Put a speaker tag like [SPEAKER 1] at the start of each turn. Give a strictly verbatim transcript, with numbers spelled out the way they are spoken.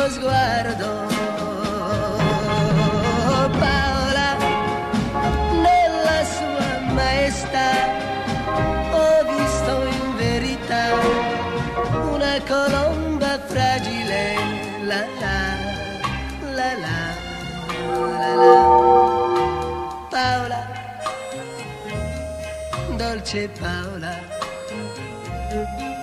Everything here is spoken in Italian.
[SPEAKER 1] tuo sguardo. Paola, nella sua maestà ho visto in verità una colomba fragile, la la, la la, la la. Paola, dolce Paola.